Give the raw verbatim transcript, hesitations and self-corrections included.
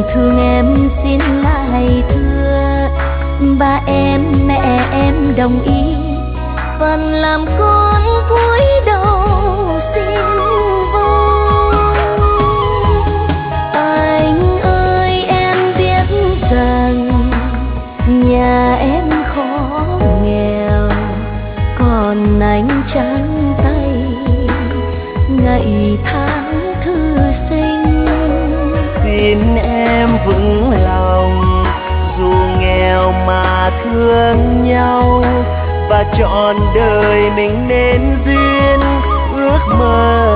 thương em xin lại thưa, ba em mẹ em đồng ý, phần làm con cúi đầu xin vâng. Anh ơi em biết rằng nhà em khó nghèo, còn anh trắng tay ngày tháng thư sinh. Xin em vững lòng, dù nghèo mà thương nhau, và trọn đời mình nên duyên ước mơ